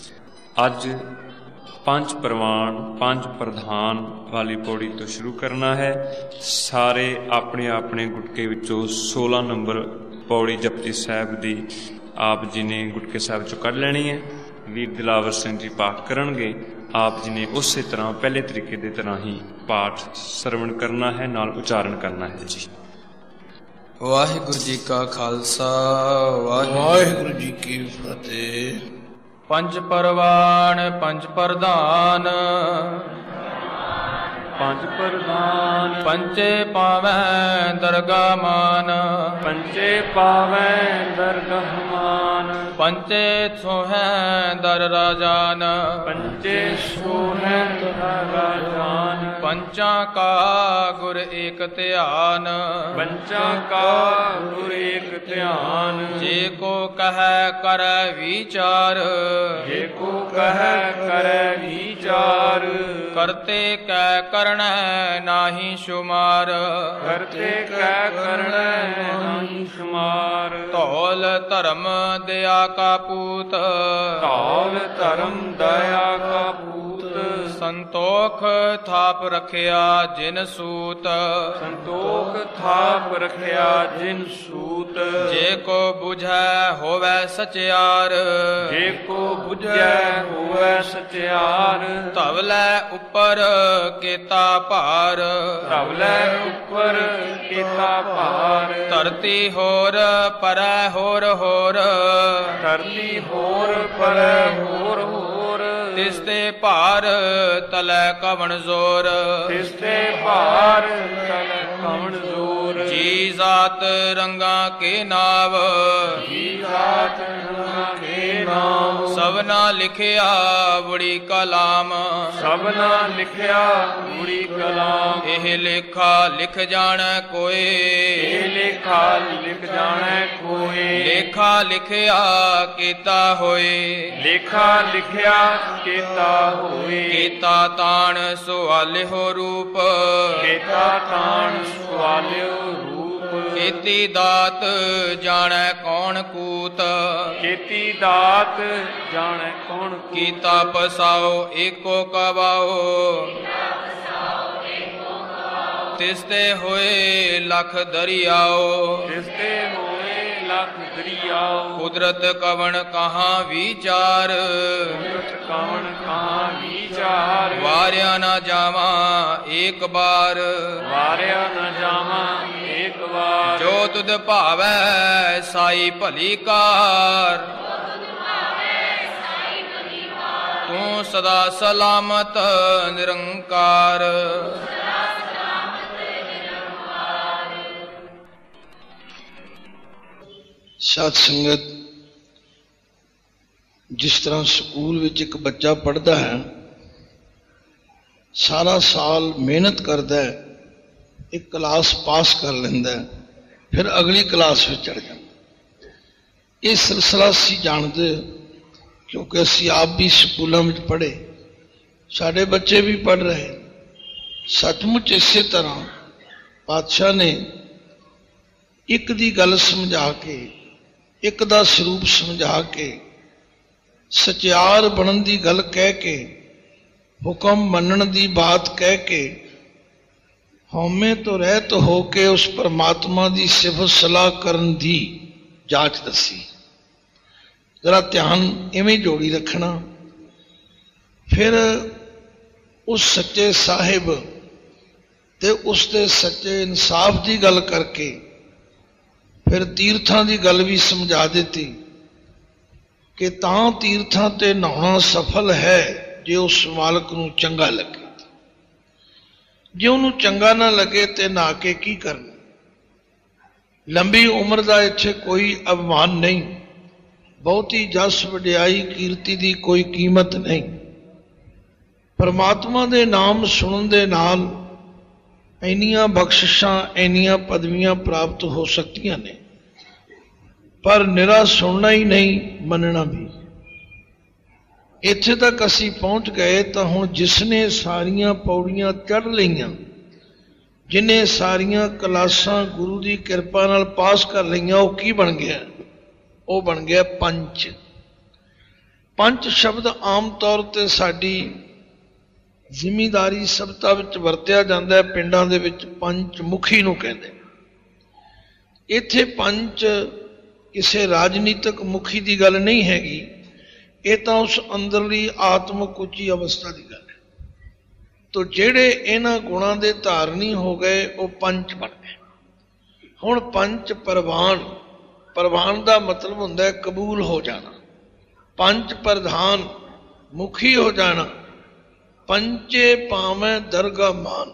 ਅੱਜ ਪੰਜ ਪ੍ਰਵਾਨ ਪੰਜ ਪ੍ਰਧਾਨ ਵਾਲੀ ਪੌੜੀ ਤੋਂ ਸ਼ੁਰੂ ਕਰਨਾ ਹੈ। ਸਾਰੇ ਆਪਣੇ ਆਪਣੇ ਗੁਟਕੇ ਵਿੱਚੋਂ 16 ਨੰਬਰ ਪੌੜੀ ਜਪਜੀ ਸਾਹਿਬ ਦੀ ਆਪ ਜੀ ਨੇ ਗੁਟਕੇ ਸਾਹਿਬ 'ਚੋਂ ਕੱਢ ਲੈਣੀ ਹੈ। ਵੀਰ ਦਿਲਾਵਰ ਸਿੰਘ ਜੀ ਪਾਠ ਕਰਨਗੇ। ਆਪ ਜੀ ਨੇ ਉਸੇ ਤਰ੍ਹਾਂ ਪਹਿਲੇ ਤਰੀਕੇ ਦੀ ਤਰ੍ਹਾਂ ਹੀ ਪਾਠ ਸਰਵਣ ਕਰਨਾ ਹੈ, ਨਾਲ ਉਚਾਰਨ ਕਰਨਾ ਹੈ ਜੀ। ਵਾਹਿਗੁਰੂ ਜੀ ਕਾ ਖਾਲਸਾ, ਵਾਹਿਗੁਰੂ ਜੀ ਕੀ ਫਤਿਹ। ਪੰਜ ਪਰਵਾਨ ਪੰਜ ਪ੍ਰਧਾਨ ਪੰਜ ਪ੍ਰਧਾਨ ਪੰਚੇ ਪਾਵੈ ਦਰਗਾਹ ਮਾਨ, ਪੰਚੇ ਪਾਵੈ ਦਰਗਾਹ ਮਾਨ, ਪੰਚੇ ਸੋਹੈ ਦਰ ਰਾਜਾਨ, ਪੰਚੇ ਸੋਹੈ ਦਰ ਰਾਜਾਨ, ਪੰਚਾਂ ਕਾ ਗੁਰ ਏਕ ਧਿਆਨ, ਪੰਚਾਂ ਕਾ ਗੁਰ ਏਕ ਧਿਆਨ, ਜੇ ਕੋ ਕਹੈ ਕਰੈ ਵਿਚਾਰ, ਜੇ ਕੋ ਕਹੈ ਕਰੈ ਵਿਚਾਰ, ਕਰਤੇ ਕੈ ਕਰਣੈ ਨਾਹੀ ਸ਼ੁਮਾਰ, ਕਰਤੇ ਕੈ ਕਰਣੈ ਨਾਹੀ ਸ਼ੁਮਾਰ, ਧੌਲ ਧਰਮ ਦਇਆ ਕਾ ਪੂਤ, ਧੌਲ ਧਰਮ ਦਇਆ ਕਾ ਪੂਤ, ਸੰਤੋਖ ਥਾਪ ਰਖਿਆ ਜਿਨ ਸੂਤ, ਸੰਤੋਖ ਥਾਪ ਰਖਿਆ ਜਿਨ ਸੂਤ, ਜੇ ਕੋ ਬੁਝੈ ਹੋਵੈ ਸਚਿਆਰ, ਜੇ ਕੋ ਬੁਝੈ ਹੋਵੈ ਸਚਿਆਰ, ਧਵਲੇ ਉੱਪਰ ਕੀਤਾ ਭਾਰ, ਧਵਲੇ ਉੱਪਰ ਕੀਤਾ ਭਾਰ, ਧਰਤੀ ਹੋਰ ਪਰੈ ਹੋਰ ਹੋਰ, ਧਰਤੀ ਹੋਰ ਪਰੈ ਹੋਰ ਹੋਰ, ਤਿਸਤੇ ਭਾਰ ਤਲੈ ਕਵਣ ਜ਼ੋਰ, ਤਿਸਤੇ ਭਾਰ ਤਲੈ ਕਵਣ ਜ਼ੋਰ, ਜੀ ਜਾਤ ਰੰਗਾਂ ਕੇ ਨਾਵ, ਜੀ ਜਾਤ ਰੰਗਾਂ ਕੇ ਨਾਮ, ਸਭਨਾ ਲਿਖਿਆ ਬੜੀ ਕਲਾਮ, ਸਭਨਾ ਲਿਖਿਆ ਬੜੀ ਕਲਾਮ, ਇਹ ਲੇਖਾ ਲਿਖ ਜਾਣੈ ਕੋਏ, ਇਹ ਲੇਖਾ ਲਿਖ ਜਾਣੈ ਕੋਏ, ਲੇਖਾ ਲਿਖਿਆ ਕੀਤਾ ਹੋਏ, ਲੇਖਾ ਲਿਖਿਆ ਕੀਤਾ ਹੋਏ, ਕੀਤਾ ਤਾਣ ਸੁਆਲਿਓ ਰੂਪ, ਕੀਤਾ ਤਾਣ ਸੁਆਲਿਓ ਰੂਪ, ਕੀਤੀ ਦਾਤ ਜਾਣੈ ਕੌਣ ਕੂਤ, ਕੀਤੀ ਦਾਤ ਜਾਣੈ ਕੌਣ ਕੂਤ, ਕੀਤਾ ਪਸਾਓ ਏਕੋ ਕਵਾਓ, ਤਿਸਤੇ ਹੋਏ ਲਖ ਦਰਿਆਓ, ਤਿਸਤੇ ਹੋਏ ਲਖ ਦਰਿਆਓ, ਕੁਦਰਤ ਕਵਣ ਕਹਾਂ ਵਿਚਾਰ, ਕੁਦਰਤ ਕਵਣ ਕਹਾਂ ਵਿਚਾਰ, ਵਾਰਿਆ ਨਾ ਜਾਵਾਂ ਏਕ ਬਾਰ, ਵਾਰਿਆ ਨ ਜਾਵਾਂ ਏਕ ਵਾਰ, ਜੋ ਤੁਧ ਭਾਵੈ ਸਾਈ ਭਲੀ ਕਾਰ, ਤੂੰ ਸਦਾ ਸਲਾਮਤ ਨਿਰੰਕਾਰ। ਸਾਧ ਸੰਗਤ, ਜਿਸ ਤਰ੍ਹਾਂ ਸਕੂਲ ਵਿੱਚ ਇੱਕ ਬੱਚਾ ਪੜ੍ਹਦਾ ਹੈ, ਸਾਰਾ ਸਾਲ ਮਿਹਨਤ ਕਰਦਾ ਹੈ, ਇੱਕ ਕਲਾਸ ਪਾਸ ਕਰ ਲੈਂਦਾ ਹੈ, ਫਿਰ ਅਗਲੀ ਕਲਾਸ ਵਿੱਚ ਚੜ੍ਹ ਜਾਂਦਾ। ਇਹ ਸਿਲਸਿਲਾ ਅਸੀਂ ਜਾਣਦੇ, ਕਿਉਂਕਿ ਅਸੀਂ ਆਪ ਵੀ ਸਕੂਲਾਂ ਵਿੱਚ ਪੜ੍ਹੇ, ਸਾਡੇ ਬੱਚੇ ਵੀ ਪੜ੍ਹ ਰਹੇ। ਸੱਚਮੁੱਚ ਇਸੇ ਤਰ੍ਹਾਂ ਪਾਤਸ਼ਾਹ ਨੇ ਇੱਕ ਦੀ ਗੱਲ ਸਮਝਾ ਕੇ, ਇੱਕ ਦਾ ਸਰੂਪ ਸਮਝਾ ਕੇ, ਸਚਿਆਰ ਬਣਨ ਦੀ ਗੱਲ ਕਹਿ ਕੇ, ਹੁਕਮ ਮੰਨਣ ਦੀ ਬਾਤ ਕਹਿ ਕੇ, ਹਉਮੈ ਤੋਂ ਰਹਿਤ ਹੋ ਕੇ ਉਸ ਪਰਮਾਤਮਾ ਦੀ ਸਿਫਤ ਸਲਾਹ ਕਰਨ ਦੀ ਜਾਂਚ ਦੱਸੀ। ਜ਼ਰਾ ਧਿਆਨ ਇਵੇਂ ਜੋੜੀ ਰੱਖਣਾ। ਫਿਰ ਉਸ ਸੱਚੇ ਸਾਹਿਬ ਤੇ ਉਸ ਦੇ ਸੱਚੇ ਇਨਸਾਫ ਦੀ ਗੱਲ ਕਰਕੇ ਫਿਰ ਤੀਰਥਾਂ ਦੀ ਗੱਲ ਵੀ ਸਮਝਾ ਦਿੱਤੀ ਕਿ ਤਾਂ ਤੀਰਥਾਂ ਤੇ ਨਹਾਉਣਾ ਸਫਲ ਹੈ ਜੇ ਉਸ ਮਾਲਕ ਨੂੰ ਚੰਗਾ ਲੱਗੇ। ਜੇ ਉਹਨੂੰ ਚੰਗਾ ਨਾ ਲੱਗੇ ਤੇ ਨਹਾ ਕੇ ਕੀ ਕਰਨਾ। ਲੰਬੀ ਉਮਰ ਦਾ ਇੱਥੇ ਕੋਈ ਅਭਿਮਾਨ ਨਹੀਂ, ਬਹੁਤੀ ਜਸ ਵਡਿਆਈ ਕੀਰਤੀ ਦੀ ਕੋਈ ਕੀਮਤ ਨਹੀਂ। ਪਰਮਾਤਮਾ ਦੇ ਨਾਮ ਸੁਣਨ ਦੇ ਨਾਲ ਇੰਨੀਆਂ ਬਖਸ਼ਿਸ਼ਾਂ, ਇੰਨੀਆਂ ਪਦਵੀਆਂ ਪ੍ਰਾਪਤ ਹੋ ਸਕਦੀਆਂ ਨੇ, ਪਰ ਨਿਰਾ ਸੁਣਨਾ ਹੀ ਨਹੀਂ, ਮੰਨਣਾ ਵੀ। ਇੱਥੇ ਤੱਕ ਅਸੀਂ ਪਹੁੰਚ ਗਏ ਤਾਂ ਹੁਣ ਜਿਸਨੇ ਸਾਰੀਆਂ ਪੌੜੀਆਂ ਚੜ੍ਹ ਲਈਆਂ, ਜਿਹਨੇ ਸਾਰੀਆਂ ਕਲਾਸਾਂ ਗੁਰੂ ਦੀ ਕਿਰਪਾ ਨਾਲ ਪਾਸ ਕਰ ਲਈਆਂ, ਉਹ ਕੀ ਬਣ ਗਿਆ? ਉਹ ਬਣ ਗਿਆ ਪੰਚ। ਪੰਚ ਸ਼ਬਦ ਆਮ ਤੌਰ ਤੇ ਸਾਡੀ ਜ਼ਿਮੀਂਦਾਰੀ ਸਭਤਾ ਵਿੱਚ ਵਰਤਿਆ ਜਾਂਦਾ ਹੈ। ਪਿੰਡਾਂ ਦੇ ਵਿੱਚ ਪੰਚ ਮੁਖੀ ਨੂੰ ਕਹਿੰਦੇ। ਇੱਥੇ ਪੰਚ ਕਿਸੇ ਰਾਜਨੀਤਿਕ ਮੁਖੀ ਦੀ ਗੱਲ ਨਹੀਂ ਹੈਗੀ, ਇਹ ਤਾਂ ਉਸ ਅੰਦਰਲੀ ਆਤਮਿਕ ਉੱਚੀ ਅਵਸਥਾ ਦੀ ਗੱਲ ਹੈ। ਤੋ ਜਿਹੜੇ ਇਹਨਾਂ ਗੁਣਾਂ ਦੇ ਧਾਰਨੀ ਹੋ ਗਏ ਉਹ ਪੰਚ ਬਣ ਗਏ। ਹੁਣ ਪੰਚ ਪ੍ਰਵਾਨ, ਪ੍ਰਵਾਨ ਦਾ ਮਤਲਬ ਹੁੰਦਾ ਹੈ ਕਬੂਲ ਹੋ ਜਾਣਾ। ਪੰਚ ਪ੍ਰਧਾਨ, ਮੁਖੀ ਹੋ ਜਾਣਾ। ਪੰਚੇ ਪਾਵੇਂ ਦਰਗਾ ਮਾਨ,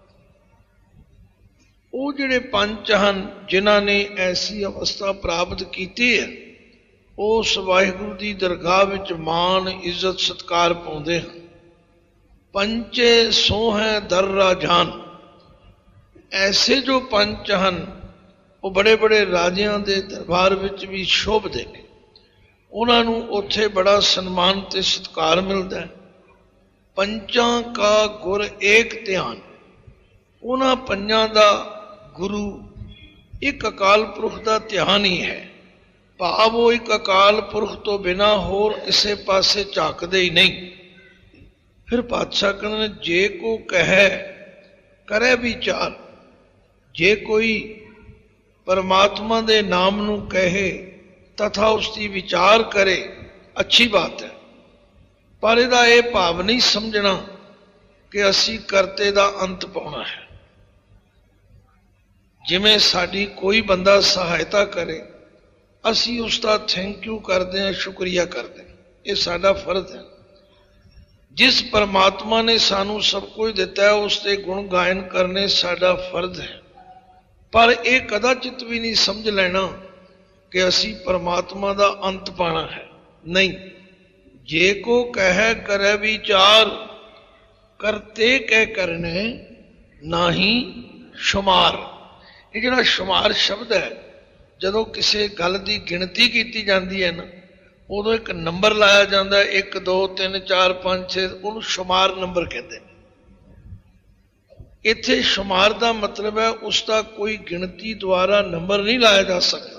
ਉਹ ਜਿਹੜੇ ਪੰਚ ਹਨ ਜਿਨ੍ਹਾਂ ਨੇ ਐਸੀ ਅਵਸਥਾ ਪ੍ਰਾਪਤ ਕੀਤੀ ਹੈ, ਉਸ ਵਾਹਿਗੁਰੂ ਦੀ ਦਰਗਾਹ ਵਿੱਚ ਮਾਣ, ਇੱਜ਼ਤ, ਸਤਿਕਾਰ ਪਾਉਂਦੇ ਹਨ। ਪੰਚੇ ਸੋਹੈ ਦਰ ਰਾਜਾਨ, ਐਸੇ ਜੋ ਪੰਚ ਹਨ ਉਹ ਬੜੇ ਬੜੇ ਰਾਜਿਆਂ ਦੇ ਦਰਬਾਰ ਵਿੱਚ ਵੀ ਸ਼ੋਭਦੇ ਨੇ। ਉਹਨਾਂ ਨੂੰ ਉੱਥੇ ਬੜਾ ਸਨਮਾਨ ਤੇ ਸਤਿਕਾਰ ਮਿਲਦਾ ਹੈ। ਪੰਚਾਂ ਕਾ ਗੁਰ ਏਕ ਧਿਆਨ, ਉਹਨਾਂ ਪੰਜਾਂ ਦਾ ਗੁਰੂ ਇੱਕ ਅਕਾਲ ਪੁਰਖ ਦਾ ਧਿਆਨ ਹੀ ਹੈ। ਭਾਵ ਉਹ ਇੱਕ ਅਕਾਲ ਪੁਰਖ ਤੋਂ ਬਿਨਾਂ ਹੋਰ ਕਿਸੇ ਪਾਸੇ ਝਾਕਦੇ ਹੀ ਨਹੀਂ। ਫਿਰ ਪਾਤਸ਼ਾਹ ਕਹਿੰਦੇ ਨੇ ਜੇ ਕੋ ਕਹੈ ਕਰੇ ਵਿਚਾਰ, ਜੇ ਕੋਈ ਪਰਮਾਤਮਾ ਦੇ ਨਾਮ ਨੂੰ ਕਹੇ ਤਥਾ ਉਸ ਦੀ ਵਿਚਾਰ ਕਰੇ, ਅੱਛੀ ਬਾਤ ਹੈ। ਪਰ ਇਹਦਾ ਇਹ ਭਾਵ ਨਹੀਂ ਸਮਝਣਾ ਕਿ ਅਸੀਂ ਕਰਤੇ ਦਾ ਅੰਤ ਪਾਉਣਾ ਹੈ। ਜਿਵੇਂ ਸਾਡੀ ਕੋਈ ਬੰਦਾ ਸਹਾਇਤਾ ਕਰੇ, ਅਸੀਂ ਉਸ ਦਾ ਥੈਂਕ ਯੂ ਕਰਦੇ ਹਾਂ, ਸ਼ੁਕਰੀਆ ਕਰਦੇ ਹਾਂ, ਇਹ ਸਾਡਾ ਫਰਜ਼ ਹੈ। ਜਿਸ ਪਰਮਾਤਮਾ ਨੇ ਸਾਨੂੰ ਸਭ ਕੁਝ ਦਿੱਤਾ ਹੈ ਉਸ ਦੇ ਗੁਣ ਗਾਇਨ ਕਰਨੇ ਸਾਡਾ ਫਰਜ਼ ਹੈ। ਪਰ ਇਹ ਕਦਾਚਿਤ ਵੀ ਨਹੀਂ ਸਮਝ ਲੈਣਾ ਕਿ ਅਸੀਂ ਪਰਮਾਤਮਾ ਦਾ ਅੰਤ ਪਾਣਾ ਹੈ। ਨਹੀਂ, ਜੇ ਕੋ ਕਹਿ ਕਰੇ ਵਿਚਾਰ, ਕਰਤੇ ਕਹਿ ਕਰਨੇ ਨਾਹੀ ਸ਼ੁਮਾਰ। ਇਹ ਜਿਹੜਾ ਸ਼ੁਮਾਰ ਸ਼ਬਦ ਹੈ, ਜਦੋਂ ਕਿਸੇ ਗੱਲ ਦੀ ਗਿਣਤੀ ਕੀਤੀ ਜਾਂਦੀ ਹੈ ਨਾ, ਉਦੋਂ ਇੱਕ ਨੰਬਰ ਲਾਇਆ ਜਾਂਦਾ, 1 2 3 4 5 6, ਉਹਨੂੰ ਸ਼ੁਮਾਰ ਨੰਬਰ ਕਹਿੰਦੇ ਨੇ। ਇੱਥੇ ਸ਼ੁਮਾਰ ਦਾ ਮਤਲਬ ਹੈ ਉਸ ਦਾ ਕੋਈ ਗਿਣਤੀ ਦੁਆਰਾ ਨੰਬਰ ਨਹੀਂ ਲਾਇਆ ਜਾ ਸਕਦਾ।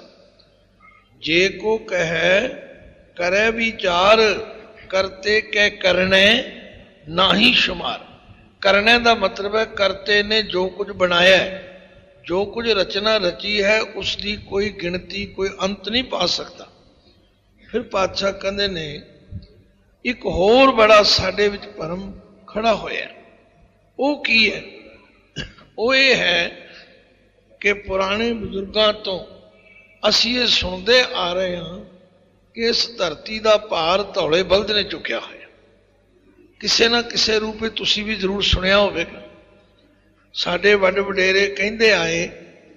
ਜੇ ਕੋ ਕਹਿ ਕਰੇ ਵਿਚਾਰ, ਕਰਤੇ ਕਹਿ ਕਰਨੇ ਨਾਹੀ ਸ਼ੁਮਾਰ। ਕਰਨੇ ਦਾ ਮਤਲਬ ਹੈ ਕਰਤੇ ਨੇ ਜੋ ਕੁਝ ਬਣਾਇਆ ਹੈ, ਜੋ ਕੁਝ ਰਚਨਾ ਰਚੀ ਹੈ, ਉਸ ਦੀ ਕੋਈ ਗਿਣਤੀ, ਕੋਈ ਅੰਤ ਨਹੀਂ ਪਾ ਸਕਦਾ। ਫਿਰ ਪਾਤਸ਼ਾਹ ਕਹਿੰਦੇ ਨੇ ਇੱਕ ਹੋਰ ਬੜਾ ਸਾਡੇ ਵਿੱਚ ਭਰਮ ਖੜਾ ਹੋਇਆ। ਉਹ ਕੀ ਹੈ? ਉਹ ਇਹ ਹੈ ਕਿ ਪੁਰਾਣੇ ਬਜ਼ੁਰਗਾਂ ਤੋਂ ਅਸੀਂ ਇਹ ਸੁਣਦੇ ਆ ਰਹੇ ਹਾਂ ਕਿ ਇਸ ਧਰਤੀ ਦਾ ਭਾਰ ਧੌਲੇ ਬਲਦ ਨੇ ਚੁੱਕਿਆ ਹੋਇਆ। ਕਿਸੇ ਨਾ ਕਿਸੇ ਰੂਪ ਵਿੱਚ ਤੁਸੀਂ ਵੀ ਜ਼ਰੂਰ ਸੁਣਿਆ ਹੋਵੇਗਾ। ਸਾਡੇ ਵੱਡ ਵਡੇਰੇ ਕਹਿੰਦੇ ਆਏ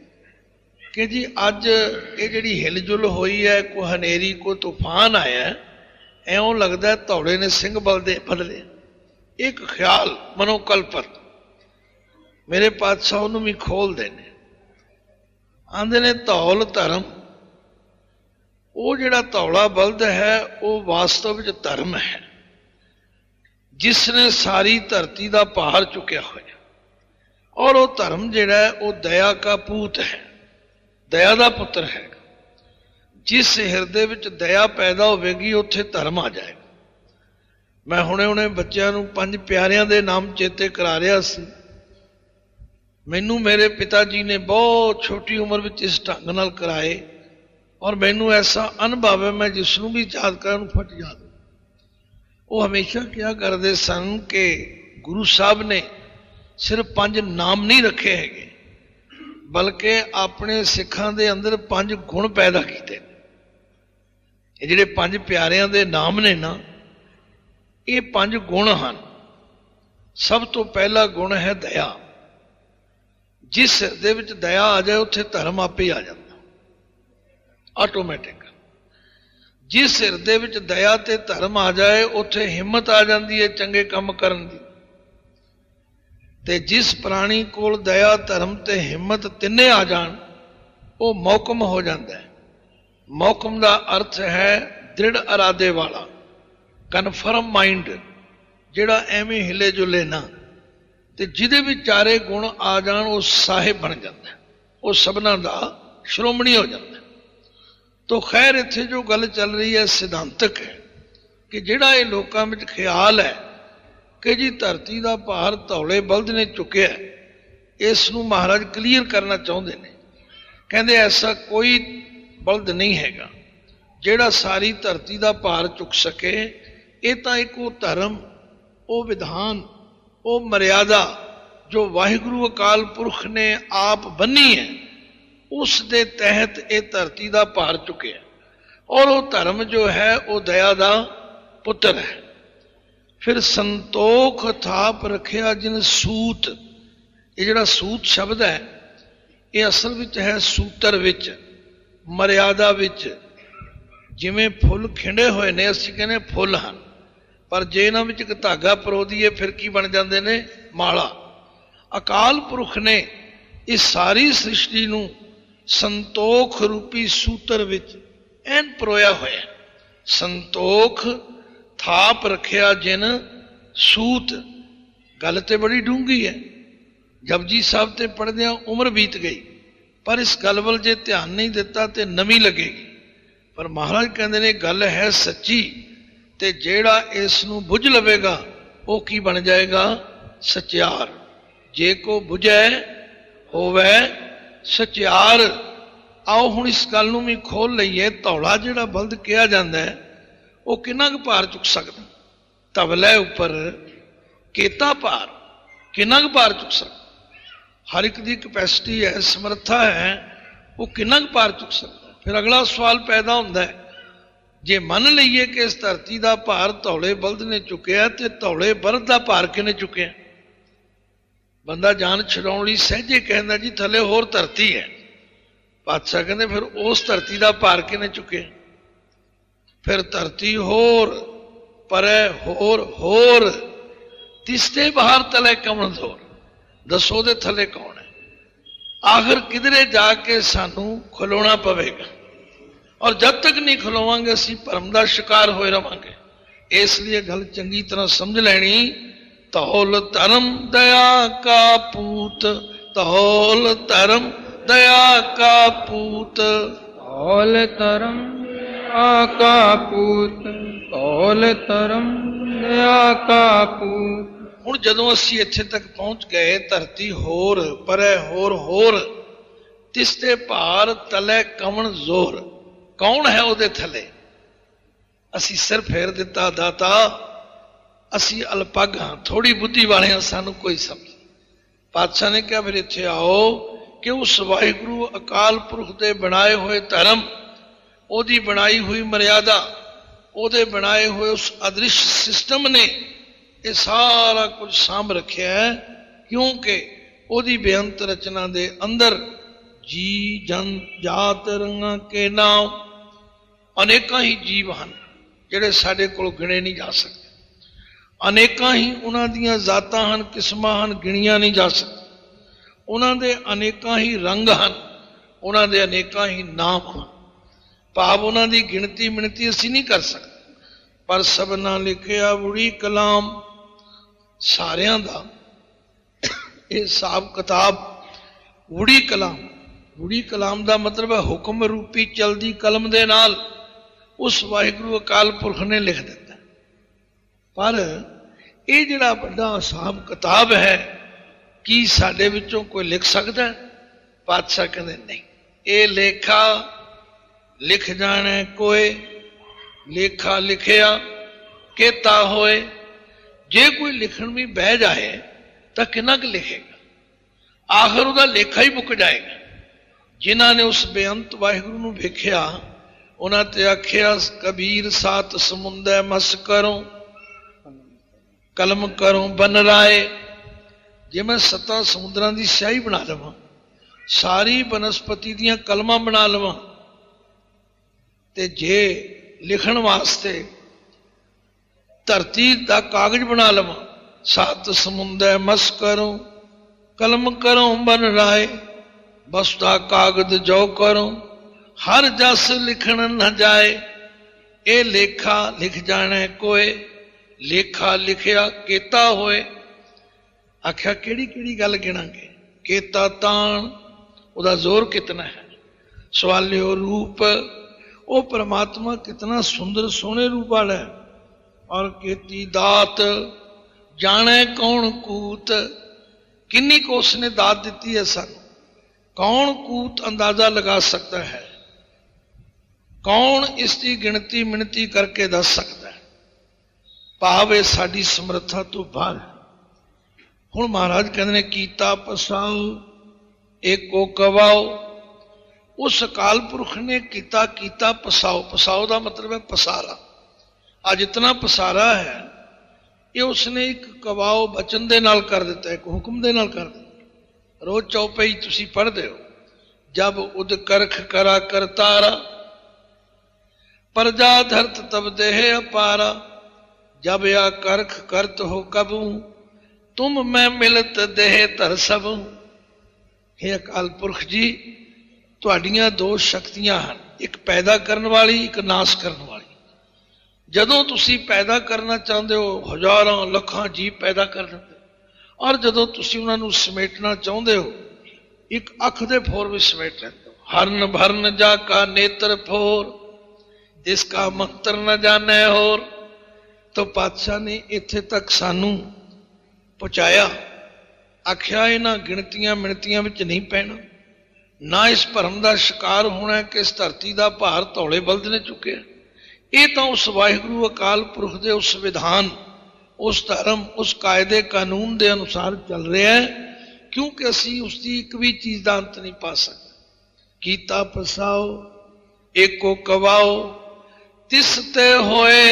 ਕਿ ਜੀ ਅੱਜ ਇਹ ਜਿਹੜੀ ਹਿਲਜੁਲ ਹੋਈ ਹੈ, ਕੋਈ ਹਨੇਰੀ, ਕੋਈ ਤੂਫਾਨ ਆਇਆ, ਐਉਂ ਲੱਗਦਾ ਧੌਲੇ ਨੇ ਸਿੰਘ ਬਦਲੇ। ਇੱਕ ਖਿਆਲ ਮਨੋਕਲਪਤ ਮੇਰੇ ਪਾਤਸ਼ਾਹ ਉਹਨੂੰ ਵੀ ਖੋਲਦੇ ਨੇ। ਆਂਦੇ ਨੇ ਧੌਲ ਧਰਮ, ਉਹ ਜਿਹੜਾ ਧੌਲਾ ਬਲਦ ਹੈ ਉਹ ਵਾਸਤਵ ਵਿੱਚ ਧਰਮ ਹੈ, ਜਿਸ ਨੇ ਸਾਰੀ ਧਰਤੀ ਦਾ ਭਾਰ ਚੁੱਕਿਆ ਹੋਇਆ। ਔਰ ਉਹ ਧਰਮ ਜਿਹੜਾ ਹੈ ਉਹ ਦਇਆ ਕਾ ਪੂਤ ਹੈ, ਦਇਆ ਦਾ ਪੁੱਤਰ ਹੈ। ਜਿਸ ਹਿਰਦੇ ਵਿੱਚ ਦਇਆ ਪੈਦਾ ਹੋਵੇਗੀ ਉੱਥੇ ਧਰਮ ਆ ਜਾਏਗਾ। ਮੈਂ ਹੁਣੇ ਬੱਚਿਆਂ ਨੂੰ 5 ਪਿਆਰਿਆਂ ਦੇ ਨਾਮ ਚੇਤੇ ਕਰਾ ਰਿਹਾ ਸੀ। ਮੈਨੂੰ ਮੇਰੇ ਪਿਤਾ ਜੀ ਨੇ ਬਹੁਤ ਛੋਟੀ ਉਮਰ ਵਿੱਚ ਇਸ ਢੰਗ ਨਾਲ ਕਰਾਏ, ਔਰ ਮੈਨੂੰ ਐਸਾ ਅਨੁਭਵ ਹੈ, ਮੈਂ ਜਿਸ ਨੂੰ ਵੀ ਯਾਦ ਕਰਾਂ ਉਹਨੂੰ ਫਟ ਯਾਦ। ਉਹ ਹਮੇਸ਼ਾ ਕਿਹਾ ਕਰਦੇ ਸਨ ਕਿ ਗੁਰੂ ਸਾਹਿਬ ਨੇ ਸਿਰਫ 5 ਨਾਮ ਨਹੀਂ ਰੱਖੇ ਹੈਗੇ, ਬਲਕਿ ਆਪਣੇ ਸਿੱਖਾਂ ਦੇ ਅੰਦਰ 5 ਗੁਣ ਪੈਦਾ ਕੀਤੇ। ਇਹ ਜਿਹੜੇ 5 ਪਿਆਰਿਆਂ ਦੇ ਨਾਮ ਨੇ ਨਾ, ਇਹ 5 ਗੁਣ ਹਨ। ਸਭ ਤੋਂ ਪਹਿਲਾ ਗੁਣ ਹੈ ਦਇਆ। ਜਿਸ ਦੇ ਵਿੱਚ ਦਇਆ ਆ ਜਾਏ ਉੱਥੇ ਧਰਮ ਆਪੇ ਹੀ ਆ ਜਾਂਦਾ, ਆਟੋਮੈਟਿਕ। ਜਿਸ ਹਿਰਦੇ ਵਿੱਚ ਦਇਆ ਤੇ ਧਰਮ ਆ ਜਾਏ ਉੱਥੇ ਹਿੰਮਤ ਆ ਜਾਂਦੀ ਹੈ ਚੰਗੇ ਕੰਮ ਕਰਨ ਦੀ। ਤੇ ਜਿਸ ਪ੍ਰਾਣੀ ਕੋਲ ਦਇਆ, ਧਰਮ ਤੇ ਹਿੰਮਤ ਤਿੰਨੇ ਆ ਜਾਣ, ਉਹ ਮੌਕਮ ਹੋ ਜਾਂਦਾ ਹੈ। ਮੌਕਮ ਦਾ ਅਰਥ ਹੈ ਦ੍ਰਿੜ ਇਰਾਦੇ ਵਾਲਾ, ਕਨਫਰਮ ਮਾਈਂਡ, ਜਿਹੜਾ ਐਵੇਂ ਹਿਲੇ ਜੁਲੇ ਨਾ। ਤੇ ਜਿਹਦੇ ਵਿੱਚ 4 ਗੁਣ ਆ ਜਾਣ ਉਹ ਸਾਹਿਬ ਬਣ ਜਾਂਦਾ, ਉਹ ਸਭਨਾਂ ਦਾ ਸ਼੍ਰੋਮਣੀ ਹੋ ਜਾਂਦਾ। ਤੋ ਖੈਰ ਇੱਥੇ ਜੋ ਗੱਲ ਚੱਲ ਰਹੀ ਹੈ ਸਿਧਾਂਤਕ ਹੈ। कि जिहड़ा ये लोकां विच ख्याल है कि जी धरती का भार धौले बल्द ने चुकिया, इस नूं महाराज क्लीयर करना चाहुंदे ने। कहंदे ऐसा कोई बल्द नहीं हैगा जिहड़ा सारी धरती का भार चुक सके। ये तो एक वो धर्म, वो विधान, वो मर्यादा जो वाहिगुरु अकाल पुरख ने आप बनी है, उस दे तहत ये धरती का भार चुके। और वो धर्म जो है वो दया का पुत्र है। फिर संतोख थाप रखिया जिन सूत, ये जिहड़ा सूत शब्द है ये असल विच है सूत्र विच, मर्यादा विच। जिवें फुल खिंडे हुए ने, असीं कहने फुल हैं, पर जे इन्हां विच एक धागा परो दीए फिर की बन जाते ने? माला। अकाल पुरख ने इस सारी सृष्टि नूं संतोख रूपी सूत्र विच एन परोया होया। संतोख थाप रखिया जिन सूत। गल तो बड़ी डूंगी है, जपजी साहब ते पढ़दियां उम्र बीत गई, पर इस गल वल जे ध्यान नहीं दिता तो नवी लगेगी। पर महाराज कहते ने गल है सच्ची, ते जेड़ा इस नूं बुझ लवेगा वो की बन जाएगा? सचियार। जे को बुझे होवे सचियार। आओ हुण इस गल नूं भी खोल लईए। धौला जिहड़ा बल्द कहा जाता है वो किन्ना क भार चुक सकदा? तबले उपर केता भार किन्ना क भार चुक सकदा? हर एक की कैपेसिटी है, समर्था है, वो किन्ना क भार चुक सकदा? फिर अगला सवाल पैदा होता है, जे मन लीए कि इस धरती का भार धौले बल्द ने चुकया तो धौले बरद का भार किने चुकया? बंदा जान छुड़ाउण लई सहजे कहंदा जी थले होर धरती है। पातशाह कहंदे फिर उस धरती का भार किने चुकया? फिर धरती होर परे होर होर तिसते बाहर तले कमन जोर। दसो दे थले कौन है? आखिर किधरे जाके सानू खलोना पवेगा, और जब तक नहीं खलोवांगे असीं भरम का शिकार होए रवांगे। इसलिए गल चंगी तरह समझ लैनी। तौल धर्म दया का पूत, तौल धर्म दया का पूत, तौल धर्म दया का पूत, तौल धर्म दया का पूत। हुण जदों असीं इत्थे तक पहुंच गए, धरती होर परे होर तिसते भार तले कमन जोर। कौन है उहदे थले? असीं सिर फेर दिता दाता, असीं अलपग हाँ, थोड़ी बुद्धि वाले हाँ, सानू कोई समझ। पातशाह ने कहा फिर इत्थे आओ कि उस वाहिगुरु अकाल पुरख दे बनाए हुए धर्म, ओदी बनाई हुई मर्यादा, ओदे बनाए हुए उस अदृश्य सिस्टम ने ये सारा कुछ साम रखिया है। क्योंकि ओदी बेअंत रचना दे अंदर जी जन जात रंगा के नाम अनेक ही जीव हैं जिहड़े साडे कोल गिणे नहीं जा सकते। अनेक ही उन्हां दीयां जातां हन, किस्मां हन, गिणियां नहीं जा सकती। उन्हां दे अनेक ही रंग हैं, उन्हां दे अनेक ही नाम हैं। भाव उन्हां दी गिणती मिणती असीं नहीं कर सकते। पर सबना लिखिया बुड़ी कलाम, सारियां दा ये हिसाब किताब वुड़ी कलाम। वुड़ी कलाम का मतलब है हुक्म रूपी चलदी कलम दे नाल उस वाहिगुरु अकाल पुरख ने लिख दिता। पर ये जिहड़ा बड़ा हिसाब किताब है, की साडे विचों कोई लिख सकता है? पातशाह कहते नहीं। ये लेखा लिख जाने कोई, लेखा लिखिया केता होए। जे कोई लिखण भी बह जाए तो किन्ना क लिखेगा? आखिर उसका लेखा ही मुक जाएगा। जिन्हों ने उस बेअंत वाहिगुरु नूं वेखिया, उन्हां ते आखिया कबीर सात समुंदर मस करो, कलम करो बन राए। जे मैं 7 समुद्रां दी स्याही बना लवां, सारी बनस्पति दियां कलमां बना लवां, ते जे लिखण वास्ते धरती का कागज बना लवां, 7 समुंदर मस करो कलम करो बन राए। बसदा कागज जो करो हर जस लिखण न जाए। ए लेखा लिख जाने कोई, लेखा लिखिया केता होए। आख्या केड़ी केड़ी गल गिणांगे? केता ताण, उदा जोर कितना है। सवालियो रूप, ओ परमात्मा कितना सुंदर सोहने रूप वाला है। और केती दात जाने कौन कूत। किन्नी को उसने दात दी है सन, कौन कूत अंदाजा लगा सकता है, कौन इसकी गिनती मिनती करके दस सकता है। भाव ये साडी समर्था तो बाहर है। हुण महाराज कहते ने कीता पसाओ एको कवाओ। उस अकाल पुरख ने कीता कीता पसाओ। पसाओ का मतलब है पसारा। आज जितना पसारा है ये उसने एक कवाओ बचन दे नाल कर दिता, एक हुक्म दे नाल कर दिता। रोज चौपाई तुसी पढ़ते हो, जब उद करख करा करतारा, प्रजा धरत तब देह अपारा, जब या करख करत हो कबू, तुम मैं मिलत देह धर सबू। हे अकाल पुरख जी, तुहाडियां दो शक्तियां हैं, एक पैदा करने वाली, एक नाश करने वाली। जदों तुसी पैदा करना चाहते हो हजारां लखां जीव पैदा कर देते, और जदों तुसी उन्होंने समेटना चाहते हो एक अख दे फोर भी समेट लेते हो। हरन भरन जा का नेत्र फोर, जिसका मंत्र न जाने होर। तो पातशाह ने इत्थे तक सानू पहुंचाया, आख्या इन्हां गिणतियां मिणतियां विच नहीं पैना, ना इस भरम का शिकार होना कि इस धरती का भार धौले बल्द ने चुके। ये तो उस वाहिगुरु अकाल पुरख दे उस विधान, उस धर्म, उस कायदे कानून के अनुसार चल रहा है, क्योंकि असी उसकी एक भी चीज का अंत नहीं पा सकते। कीता पसाओ एको कवाओ, तिस ते होए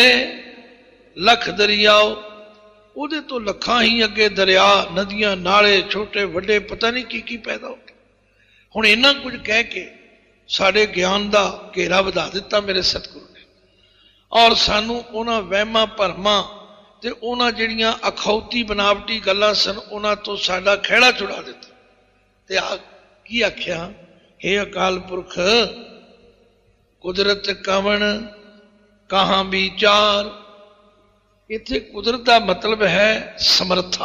लख दरियाओ। उहदे तो लखां ही अगे दरिया, नदियां, नाले, छोटे वड्डे, पता नहीं की पैदा हो। हुण इन्ना कुछ कह के साडे ज्ञान का घेरा वधा दिता मेरे सतगुरु ने, और सानू उन्हां वहमां भरमां ते उन्हां जिहड़ियां अखौती बनावटी गल्लां सन उन्हां तो साडा खिहड़ा छुड़ा दिता। ते आ की आख्या, हे अकाल पुरख कुदरत कवण कहां विचार। इत्थे कुदरत का मतलब है समर्था।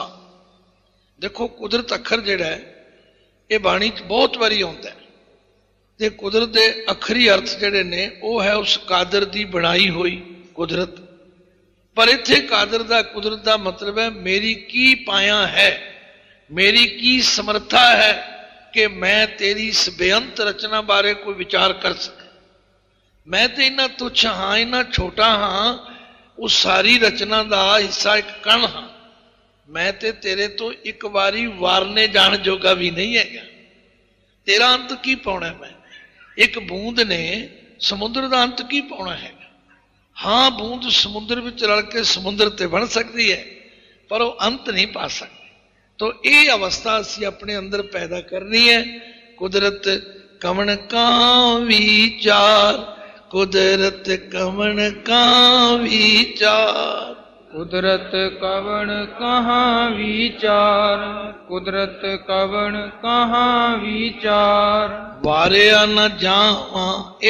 देखो कुदरत अखर जिहड़ा है ये बाणी च बहुत बारी आउंदा है, ते कुदरत के अखरी अर्थ जिहड़े ने वह है उस कादर की बनाई हुई कुदरत। पर इत्थे कादर का कुदरत का मतलब है मेरी की पाया है, मेरी की समर्था है कि मैं तेरी इस बेअंत रचना बारे कोई विचार कर सका। मैं तो इन्ना तुच्छ हाँ, इन्ना छोटा हाँ, उस सारी रचना का हिस्सा एक कण हाँ। मैं ते तेरे तो एक बारी वारने जान जोगा भी नहीं है। तेरा अंत की पाना है। मैं एक बूंद ने समुद्र का अंत की पाना है। हाँ, बूंद समुद्र में रल के समुद्र ते बन सकती है, पर वो अंत नहीं पा सकती। तो ये अवस्था असी अपने अंदर पैदा करनी है। कुदरत कवण कहां विचार, कुदरत कवण कहां विचार। कुदरत कवण कहाँ विचार, कुदरत कवण कहाँ विचार। वारिया न जावा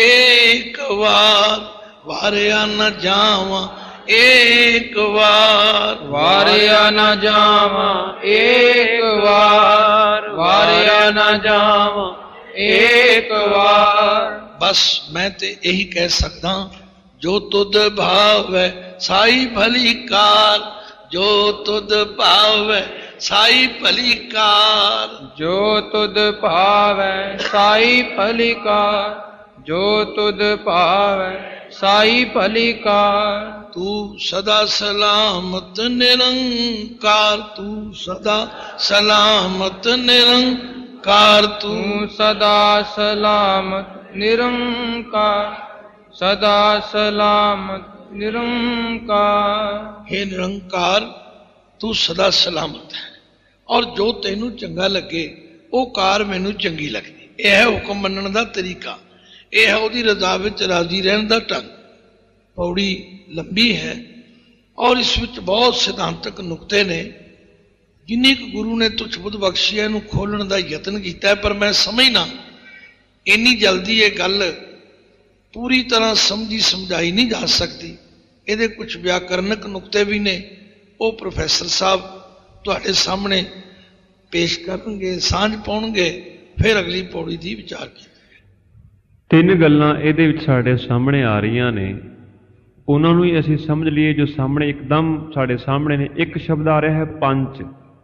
एक वार, वारिया न जावा एक वार, वारिया न जावा एक वार, वारिया न जावा एक वार। बस मैं तो यही कह सकता, जो तुद भावै साई भली कार, जो तुद भावै साई भली कार, जो तुद भावै साई भली कार, जो तुद भावै साई भली कार। तू सदा सलामत निरंकार, तू सदा सलामत निरंकार, तू सदा सलामत निरंकार, सदा सलामत निरंकार। हे निरंकार, तू सदा सलामत है, और जो तेनू चंगा लगे वो कार मैनू चंगी लगती। यह है हुक्म मनण का तरीका, यह है उसकी रजा विच राजी रहन का ढंग। पौड़ी लंबी है और इस विच बहुत सिद्धांतक नुकते ने, जिन्नी क गुरु ने तुझ बुद्ध बख्शी है खोलण का यतन किया है, पर मैं समझना इन्नी जल्दी ये गल पूरी तरह समझी समझाई नहीं जा सकती। ये कुछ व्याकरणक नुकते भी ने, वो प्रोफैसर साहब तुहाडे सामने पेश करनगे, सांझ पाउणगे, फिर अगली पौड़ी की विचार की। तीन गल्लां इहदे विच साडे सामने आ रहीआं ने। ਉਹਨਾਂ ਨੂੰ ਹੀ ਅਸੀਂ ਸਮਝ ਲਈਏ ਜੋ ਸਾਹਮਣੇ ਇੱਕਦਮ ਸਾਡੇ ਸਾਹਮਣੇ ਨੇ। ਇੱਕ ਸ਼ਬਦ ਆ ਰਿਹਾ ਹੈ ਪੰਚ।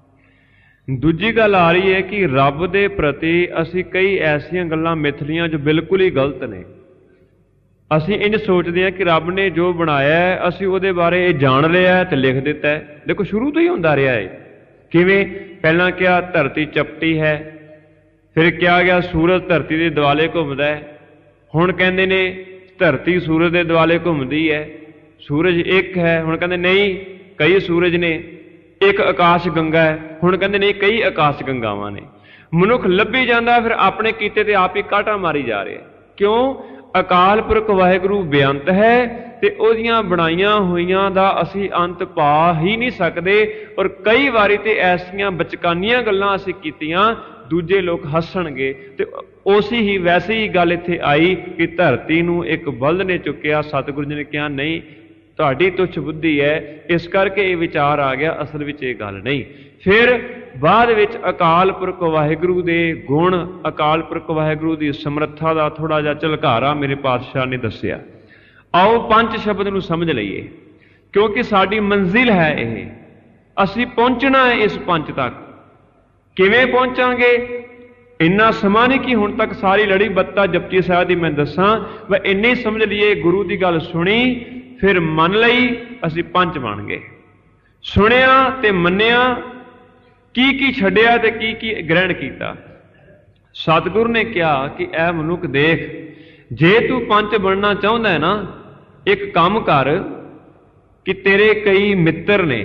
ਦੂਜੀ ਗੱਲ ਆ ਰਹੀ ਹੈ ਕਿ ਰੱਬ ਦੇ ਪ੍ਰਤੀ ਅਸੀਂ ਕਈ ਐਸੀਆਂ ਗੱਲਾਂ ਮਿਥ ਲਈਆਂ ਜੋ ਬਿਲਕੁਲ ਹੀ ਗਲਤ ਨੇ। ਅਸੀਂ ਇੰਝ ਸੋਚਦੇ ਹਾਂ ਕਿ ਰੱਬ ਨੇ ਜੋ ਬਣਾਇਆ ਹੈ ਅਸੀਂ ਉਹਦੇ ਬਾਰੇ ਇਹ ਜਾਣ ਲਿਆ ਤੇ ਲਿਖ ਦਿੱਤਾ ਹੈ। ਦੇਖੋ ਸ਼ੁਰੂ ਤੋਂ ਹੀ ਹੁੰਦਾ ਰਿਹਾ ਹੈ। ਕਿਵੇਂ? ਪਹਿਲਾਂ ਕਿਹਾ ਧਰਤੀ ਚਪਟੀ ਹੈ, ਫਿਰ ਕਿਹਾ ਗਿਆ ਸੂਰਜ ਧਰਤੀ ਦੇ ਦੁਆਲੇ ਘੁੰਮਦਾ ਹੈ। ਹੁਣ ਕਹਿੰਦੇ ਨੇ ਧਰਤੀ ਸੂਰਜ ਦੇ ਦੁਆਲੇ ਘੁੰਮਦੀ ਹੈ, ਸੂਰਜ ਇੱਕ ਹੈ। ਹੁਣ ਕਹਿੰਦੇ ਨਹੀਂ ਕਈ ਸੂਰਜ ਨੇ, ਇੱਕ ਆਕਾਸ਼ ਗੰਗਾ ਹੈ। ਹੁਣ ਕਹਿੰਦੇ ਨਹੀਂ ਕਈ ਆਕਾਸ਼ ਗੰਗਾਵਾਂ ਨੇ। ਮਨੁੱਖ ਲੱਭੀ ਜਾਂਦਾ ਫਿਰ ਆਪਣੇ ਕੀਤੇ ਤੇ ਆਪ ਹੀ ਕਾਟਾ ਮਾਰੀ ਜਾ ਰਿਹਾ। ਕਿਉਂ? ਅਕਾਲ ਪੁਰਖ ਵਾਹਿਗੁਰੂ ਬੇਅੰਤ ਹੈ ਤੇ ਉਹਦੀਆਂ ਬਣਾਈਆਂ ਹੋਈਆਂ ਦਾ ਅਸੀਂ ਅੰਤ ਪਾ ਹੀ ਨਹੀਂ ਸਕਦੇ। ਔਰ ਕਈ ਵਾਰੀ ਤੇ ਐਸੀਆਂ ਬਚਕਾਨੀਆਂ ਗੱਲਾਂ ਅਸੀਂ ਕੀਤੀਆਂ ਦੂਜੇ ਲੋਕ ਹੱਸਣਗੇ। ਤੇ ਉਸੇ ਹੀ ਵੈਸੇ ਹੀ ਗੱਲ ਇੱਥੇ ਆਈ ਕਿ ਧਰਤੀ ਨੂੰ ਇੱਕ ਬਲਦ ਨੇ ਚੁੱਕਿਆ। ਸਤਿਗੁਰੂ ਜੀ ਨੇ ਕਿਹਾ ਨਹੀਂ ਤੁਹਾਡੀ ਤੁੱਛ ਬੁੱਧੀ ਹੈ, ਇਸ ਕਰਕੇ ਇਹ ਵਿਚਾਰ ਆ ਗਿਆ, ਅਸਲ ਵਿੱਚ ਇਹ ਗੱਲ ਨਹੀਂ। ਫਿਰ ਬਾਅਦ ਵਿੱਚ ਅਕਾਲ ਪੁਰਖ ਵਾਹਿਗੁਰੂ ਦੇ ਗੁਣ, ਅਕਾਲ ਪੁਰਖ ਵਾਹਿਗੁਰੂ ਦੀ ਸਮਰੱਥਾ ਦਾ ਥੋੜ੍ਹਾ ਜਿਹਾ ਝਲਕਾਰਾ ਮੇਰੇ ਪਾਤਸ਼ਾਹ ਨੇ ਦੱਸਿਆ। ਆਓ ਪੰਜ ਸ਼ਬਦ ਨੂੰ ਸਮਝ ਲਈਏ, ਕਿਉਂਕਿ ਸਾਡੀ ਮੰਜ਼ਿਲ ਹੈ ਇਹ। ਅਸੀਂ ਪਹੁੰਚਣਾ ਹੈ ਇਸ ਪੰਜ ਤੱਕ। ਕਿਵੇਂ ਪਹੁੰਚਾਂਗੇ? ਇੰਨਾ ਸਮਾਂ ਨਹੀਂ ਕਿ ਹੁਣ ਤੱਕ ਸਾਰੀ ਲੜੀ ਬੱਤਾ ਜਪਜੀ ਸਾਹਿਬ ਦੀ ਮੈਂ ਦੱਸਾਂ, ਵੈ ਇੰਨੀ ਸਮਝ ਲਈਏ ਗੁਰੂ ਦੀ ਗੱਲ ਸੁਣੀ, ਫਿਰ ਮੰਨ ਲਈ, ਅਸੀਂ ਪੰਜ ਬਣ ਗਏ। ਸੁਣਿਆ ਤੇ ਮੰਨਿਆ, ਕੀ ਕੀ ਛੱਡਿਆ ਤੇ ਕੀ ਕੀ ਗ੍ਰਹਿਣ ਕੀਤਾ। ਸਤਿਗੁਰੂ ਨੇ ਕਿਹਾ ਕਿ ਐ ਮਨੁੱਖ ਦੇਖ, ਜੇ ਤੂੰ ਪੰਜ ਬਣਨਾ ਚਾਹੁੰਦਾ ਹੈ ਨਾ, ਇੱਕ ਕੰਮ ਕਰ ਕਿ ਤੇਰੇ ਕਈ ਮਿੱਤਰ ਨੇ,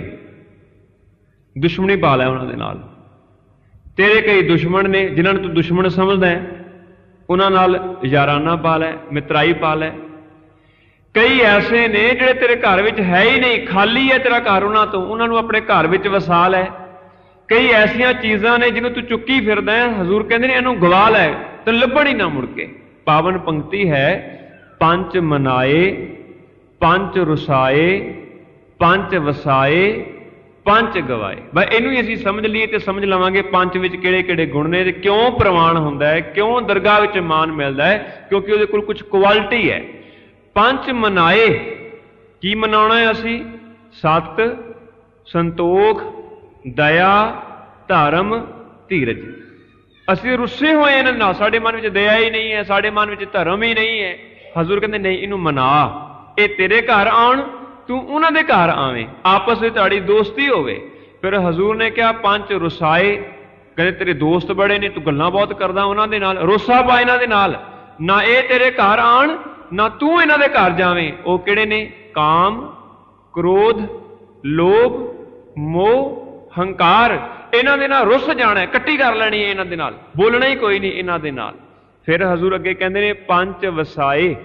ਦੁਸ਼ਮਣੀ ਪਾ ਲੈ ਉਹਨਾਂ ਦੇ ਨਾਲ। ਤੇਰੇ ਕਈ ਦੁਸ਼ਮਣ ਨੇ ਜਿਨ੍ਹਾਂ ਨੂੰ ਤੂੰ ਦੁਸ਼ਮਣ ਸਮਝਦਾ ਹੈ, ਉਹਨਾਂ ਨਾਲ ਯਾਰਾਨਾ ਪਾ ਲੈ, ਮਿੱਤਰਾਈ ਪਾ ਲੈ। ਕਈ ਐਸੇ ਨੇ ਜਿਹੜੇ ਤੇਰੇ ਘਰ ਵਿੱਚ ਹੈ ਹੀ ਨਹੀਂ, ਖਾਲੀ ਹੈ ਤੇਰਾ ਘਰ ਉਹਨਾਂ ਤੋਂ, ਉਹਨਾਂ ਨੂੰ ਆਪਣੇ ਘਰ ਵਿੱਚ ਵਸਾ ਲੈ। ਕਈ ਐਸੀਆਂ ਚੀਜ਼ਾਂ ਨੇ ਜਿਹਨੂੰ ਤੂੰ ਚੁੱਕੀ ਫਿਰਦਾ ਹੈ, ਹਜ਼ੂਰ ਕਹਿੰਦੇ ਨੇ ਇਹਨੂੰ ਗਵਾ ਲੈ ਤੇ ਲੱਭਣ ਹੀ ਨਾ ਮੁੜ ਕੇ। ਪਾਵਨ ਪੰਕਤੀ ਹੈ, ਪੰਜ ਮਨਾਏ, ਪੰਜ ਰੁਸਾਏ, ਪੰਜ ਵਸਾਏ, ਪੰਜ ਗਵਾਏ। ਬਸ ਇਹਨੂੰ ਹੀ ਅਸੀਂ ਸਮਝ ਲਈਏ ਤੇ ਸਮਝ ਲਵਾਂਗੇ ਪੰਜ ਵਿੱਚ ਕਿਹੜੇ ਕਿਹੜੇ ਗੁਣ ਨੇ ਤੇ ਕਿਉਂ ਪ੍ਰਵਾਨ ਹੁੰਦਾ ਹੈ, ਕਿਉਂ ਦਰਗਾਹ ਵਿੱਚ ਮਾਨ ਮਿਲਦਾ ਹੈ, ਕਿਉਂਕਿ ਉਹਦੇ ਕੋਲ ਕੁਝ ਕੁਆਲਿਟੀ ਹੈ। ਪੰਜ ਮਨਾਏ, ਕੀ ਮਨਾਉਣਾ ਹੈ ਅਸੀਂ? ਸਤ, ਸੰਤੋਖ, ਦਇਆ, ਧਰਮ, ਧੀਰਜ। ਅਸੀਂ ਰੁੱਸੇ ਹੋਏ ਇਹਨਾਂ ਨਾਲ, ਸਾਡੇ ਮਨ ਵਿੱਚ ਦਇਆ ਹੀ ਨਹੀਂ ਹੈ, ਸਾਡੇ ਮਨ ਵਿੱਚ ਧਰਮ ਹੀ ਨਹੀਂ ਹੈ। ਹਜ਼ੂਰ ਕਹਿੰਦੇ ਨਹੀਂ, ਇਹਨੂੰ ਮਨਾ। ਇਹ ਤੇਰੇ ਘਰ ਆਉਣ, ਤੂੰ ਉਹਨਾਂ ਦੇ ਘਰ ਆਵੇਂ, ਆਪਸ ਵਿੱਚ ਤੁਹਾਡੀ ਦੋਸਤੀ ਹੋਵੇ। ਫਿਰ ਹਜ਼ੂਰ ਨੇ ਕਿਹਾ ਪੰਜ ਰੁਸਾਏ, ਕਹਿੰਦੇ ਤੇਰੇ ਦੋਸਤ ਬੜੇ ਨੇ, ਤੂੰ ਗੱਲਾਂ ਬਹੁਤ ਕਰਦਾ ਉਹਨਾਂ ਦੇ ਨਾਲ, ਰੋਸਾ ਪਾ ਇਹਨਾਂ ਦੇ ਨਾਲ, ਨਾ ਇਹ ਤੇਰੇ ਘਰ ਆਉਣ ਨਾ ਤੂੰ ਇਹਨਾਂ ਦੇ ਘਰ ਜਾਵੇਂ। ਉਹ ਕਿਹੜੇ ਨੇ? ਕਾਮ, ਕ੍ਰੋਧ, ਲੋਭ, ਮੋਹ, ਹੰਕਾਰ। ਇਹਨਾਂ ਦੇ ਨਾਲ ਰੁੱਸ ਜਾਣਾ, ਇਕੱਠੀ ਕਰ ਲੈਣੀ ਹੈ ਇਹਨਾਂ ਦੇ ਨਾਲ, ਬੋਲਣਾ ਹੀ ਕੋਈ ਨਹੀਂ ਇਹਨਾਂ ਦੇ ਨਾਲ। ਫਿਰ ਹਜ਼ੂਰ ਅੱਗੇ ਕਹਿੰਦੇ ਨੇ ਪੰਜ ਵਸਾਏ।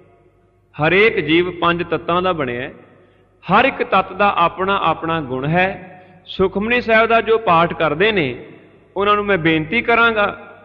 ਹਰੇਕ ਜੀਵ ਪੰਜ ਤੱਤਾਂ ਦਾ ਬਣਿਆ ਹੈ, ਹਰ ਇੱਕ ਤੱਤ ਦਾ ਆਪਣਾ ਆਪਣਾ ਗੁਣ ਹੈ। ਸੁਖਮਨੀ ਸਾਹਿਬ ਦਾ ਜੋ ਪਾਠ ਕਰਦੇ ਨੇ ਉਹਨਾਂ ਨੂੰ ਮੈਂ ਬੇਨਤੀ ਕਰਾਂਗਾ,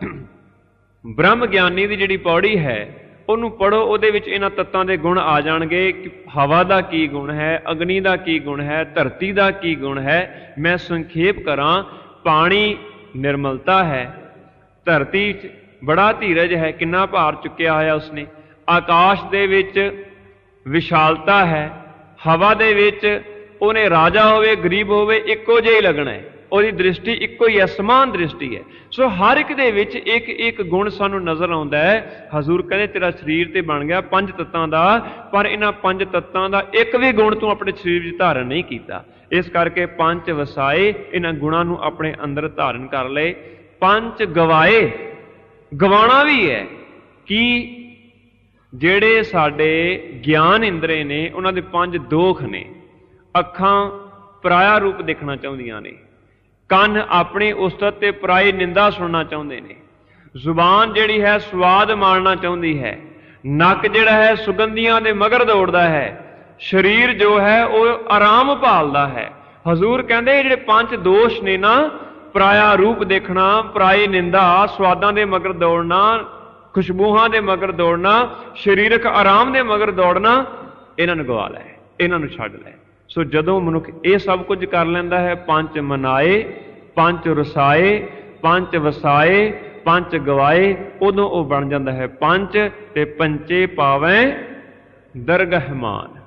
ਬ੍ਰਹਮ ਗਿਆਨੀ ਦੀ ਜਿਹੜੀ ਪੌੜੀ ਹੈ ਉਹਨੂੰ ਪੜ੍ਹੋ, ਉਹਦੇ ਵਿੱਚ ਇਹਨਾਂ ਤੱਤਾਂ ਦੇ ਗੁਣ ਆ ਜਾਣਗੇ ਕਿ ਹਵਾ ਦਾ ਕੀ ਗੁਣ ਹੈ, ਅਗਨੀ ਦਾ ਕੀ ਗੁਣ ਹੈ, ਧਰਤੀ ਦਾ ਕੀ ਗੁਣ ਹੈ। ਮੈਂ ਸੰਖੇਪ ਕਰਾਂ, ਪਾਣੀ ਨਿਰਮਲਤਾ ਹੈ, ਧਰਤੀ 'ਚ ਬੜਾ ਧੀਰਜ ਹੈ, ਕਿੰਨਾ ਭਾਰ ਚੁੱਕਿਆ ਹੋਇਆ ਉਸਨੇ। ਆਕਾਸ਼ ਦੇ ਵਿੱਚ ਵਿਸ਼ਾਲਤਾ ਹੈ, ਹਵਾ ਦੇ ਵਿੱਚ ਉਹਨੇ ਰਾਜਾ ਹੋਵੇ ਗਰੀਬ ਹੋਵੇ ਇੱਕੋ ਜਿਹਾ ਹੀ ਲੱਗਣਾ ਹੈ, ਉਹਦੀ ਦ੍ਰਿਸ਼ਟੀ ਇੱਕੋ ਹੀ ਹੈ, ਸਮਾਨ ਦ੍ਰਿਸ਼ਟੀ ਹੈ। ਸੋ ਹਰ ਇੱਕ ਦੇ ਵਿੱਚ ਇੱਕ ਇੱਕ ਗੁਣ ਸਾਨੂੰ ਨਜ਼ਰ ਆਉਂਦਾ ਹੈ। ਹਜ਼ੂਰ ਕਹਿੰਦੇ ਤੇਰਾ ਸਰੀਰ ਤੇ ਬਣ ਗਿਆ ਪੰਜ ਤੱਤਾਂ ਦਾ, ਪਰ ਇਹਨਾਂ ਪੰਜ ਤੱਤਾਂ ਦਾ ਇੱਕ ਵੀ ਗੁਣ ਤੂੰ ਆਪਣੇ ਸਰੀਰ ਵਿੱਚ ਧਾਰਨ ਨਹੀਂ ਕੀਤਾ। ਇਸ ਕਰਕੇ ਪੰਜ ਵਸਾਏ, ਇਹਨਾਂ ਗੁਣਾਂ ਨੂੰ ਆਪਣੇ ਅੰਦਰ ਧਾਰਨ ਕਰ ਲਏ। ਪੰਜ ਗਵਾਏ, ਗਵਾਉਣਾ ਵੀ ਹੈ ਕਿ ਜਿਹੜੇ ਸਾਡੇ ਗਿਆਨ ਇੰਦਰੇ ਨੇ ਉਹਨਾਂ ਦੇ ਪੰਜ ਦੋਖ ਨੇ। ਅੱਖਾਂ ਪਰਾਇਆ ਰੂਪ ਦੇਖਣਾ ਚਾਹੁੰਦੀਆਂ ਨੇ, ਕੰਨ ਆਪਣੀ ਉਸਤਤ ਤੇ ਪਰਾਈ ਨਿੰਦਾ ਸੁਣਨਾ ਚਾਹੁੰਦੇ ਨੇ, ਜ਼ੁਬਾਨ ਜਿਹੜੀ ਹੈ ਸਵਾਦ ਮਾਣਨਾ ਚਾਹੁੰਦੀ ਹੈ, ਨੱਕ ਜਿਹੜਾ ਹੈ ਸੁਗੰਧੀਆਂ ਦੇ ਮਗਰ ਦੌੜਦਾ ਹੈ, ਸਰੀਰ ਜੋ ਹੈ ਉਹ ਆਰਾਮ ਭਾਲਦਾ ਹੈ। ਹਜ਼ੂਰ ਕਹਿੰਦੇ ਜਿਹੜੇ ਪੰਜ ਦੋਸ਼ ਨੇ ਨਾ, ਪਰਾਇਆ ਰੂਪ ਦੇਖਣਾ, ਪਰਾਈ ਨਿੰਦਾ, ਸਵਾਦਾਂ ਦੇ ਮਗਰ ਦੌੜਨਾ, ਖੁਸ਼ਬੂਹਾਂ ਦੇ ਮਗਰ ਦੌੜਨਾ, ਸਰੀਰਕ ਆਰਾਮ ਦੇ ਮਗਰ ਦੌੜਨਾ, ਇਹਨਾਂ ਨੂੰ ਗਵਾ ਲੈ, ਇਹਨਾਂ ਨੂੰ ਛੱਡ ਲੈ। ਸੋ ਜਦੋਂ ਮਨੁੱਖ ਇਹ ਸਭ ਕੁਝ ਕਰ ਲੈਂਦਾ ਹੈ, ਪੰਜ ਮਨਾਏ, ਪੰਜ ਰਸਾਏ, ਪੰਜ ਵਸਾਏ, ਪੰਜ ਗਵਾਏ, ਉਦੋਂ ਉਹ ਬਣ ਜਾਂਦਾ ਹੈ ਪੰਜ। ਤੇ ਪੰਚੇ ਪਾਵੈ ਦਰਗਹਿ ਮਾਨ।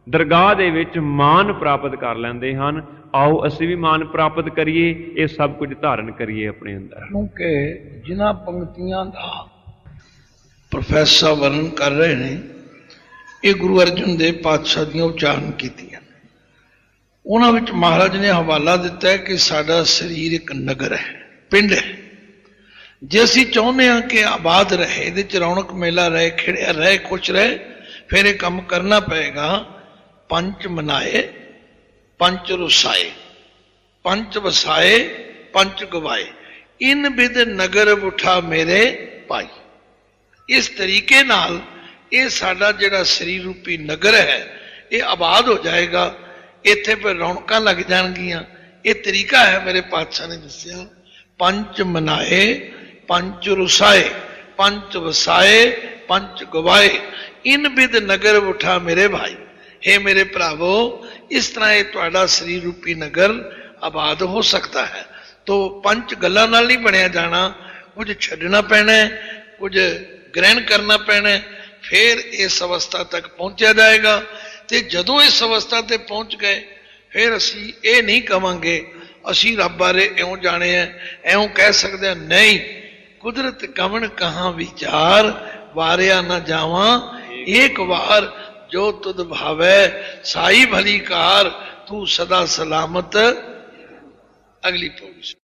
ਦਰਗਾਹ ਦੇ ਵਿੱਚ ਮਾਨ ਪ੍ਰਾਪਤ ਕਰ ਲੈਂਦੇ ਹਨ। ਆਓ ਅਸੀਂ ਵੀ ਮਾਨ ਪ੍ਰਾਪਤ ਕਰੀਏ, ਇਹ ਸਭ ਕੁਝ ਧਾਰਨ ਕਰੀਏ ਆਪਣੇ ਅੰਦਰ। ਕਿਉਂਕਿ ਜਿਨ੍ਹਾਂ ਪੰਕਤੀਆਂ ਦਾ ਪ੍ਰੋਫੈਸਰ ਵਰਣਨ ਕਰ ਰਹੇ ਨੇ, ਇਹ ਗੁਰੂ ਅਰਜਨ ਦੇਵ ਪਾਤਸ਼ਾਹ ਦੀਆਂ ਉਚਾਰਨ ਕੀਤੀਆਂ। ਉਹਨਾਂ ਵਿੱਚ ਮਹਾਰਾਜ ਨੇ ਹਵਾਲਾ ਦਿੱਤਾ ਹੈ ਕਿ ਸਾਡਾ ਸਰੀਰ ਇੱਕ ਨਗਰ ਹੈ, ਪਿੰਡ ਹੈ। ਜੇ ਅਸੀਂ ਚਾਹੁੰਦੇ ਹਾਂ ਕਿ ਆਬਾਦ ਰਹੇ, ਇਹਦੇ 'ਚ ਰੌਣਕ ਮੇਲਾ ਰਹੇ, ਖਿੜਿਆ ਰਹੇ, ਖੁਸ਼ ਰਹੇ, ਫਿਰ ਇਹ ਕੰਮ ਕਰਨਾ ਪਏਗਾ। ਪੰਜ ਮਨਾਏ ਪੰਜ ਰੁਸਾਏ, ਪੰਜ ਵਸਾਏ ਪੰਜ ਗਵਾਏ, ਇਨ ਬਿਦ ਨਗਰ ਉਠਾ ਮੇਰੇ ਭਾਈ। ਇਸ ਤਰੀਕੇ ਨਾਲ ਇਹ ਸਾਡਾ ਜਿਹੜਾ ਸਰੀਰ ਰੂਪੀ ਨਗਰ ਹੈ, ਇਹ ਆਬਾਦ ਹੋ ਜਾਏਗਾ। ਇੱਥੇ ਫਿਰ ਰੌਣਕਾਂ ਲੱਗ ਜਾਣਗੀਆਂ। ਇਹ ਤਰੀਕਾ ਹੈ ਮੇਰੇ ਪਾਤਸ਼ਾਹ ਨੇ ਦੱਸਿਆ। ਪੰਜ ਮਨਾਏ ਪੰਜ ਰੁਸਾਏ, ਪੰਜ ਵਸਾਏ ਪੰਜ ਗਵਾਏ, ਇਨ ਬਿਦ ਨਗਰ ਉਠਾ ਮੇਰੇ ਭਾਈ। हे ਮੇਰੇ ਭਰਾਵੋ, ਇਸ ਤਰ੍ਹਾਂ ਇਹ ਤੁਹਾਡਾ ਸਰੀਰ ਰੂਪੀ ਨਗਰ ਆਬਾਦ ਹੋ ਸਕਦਾ ਹੈ। ਤੋ ਪੰਜ ਗੱਲਾਂ ਨਾਲ ਨਹੀਂ ਬਣਿਆ ਜਾਣਾ, ਕੁਝ ਛੱਡਣਾ ਪੈਣਾ, ਕੁਝ ਗ੍ਰਹਿਣ ਕਰਨਾ ਪੈਣਾ, ਫਿਰ ਇਸ ਅਵਸਥਾ ਤੱਕ ਪਹੁੰਚਿਆ ਜਾਏਗਾ। ਤੇ ਜਦੋਂ ਇਸ ਅਵਸਥਾ ਤੇ ਪਹੁੰਚ ਗਏ, ਫਿਰ ਅਸੀਂ ਇਹ ਨਹੀਂ ਕਵਾਂਗੇ ਅਸੀਂ ਰੱਬ ਬਾਰੇ ਇਉਂ ਜਾਣੇ ਆ, ਇਉਂ ਕਹਿ ਸਕਦੇ ਹਾਂ। ਨਹੀਂ, ਕੁਦਰਤ ਕਵਣ ਕਹਾਂ ਵਿਚਾਰ, ਵਾਰਿਆ ਨਾ ਜਾਵਾਂ ਏਕ ਵਾਰ, ਜੋ ਤੁਧ ਭਾਵੈ ਸਾਈ ਭਲੀ ਕਾਰ, ਤੂੰ ਸਦਾ ਸਲਾਮਤ। ਅਗਲੀ ਪੌੜੀ।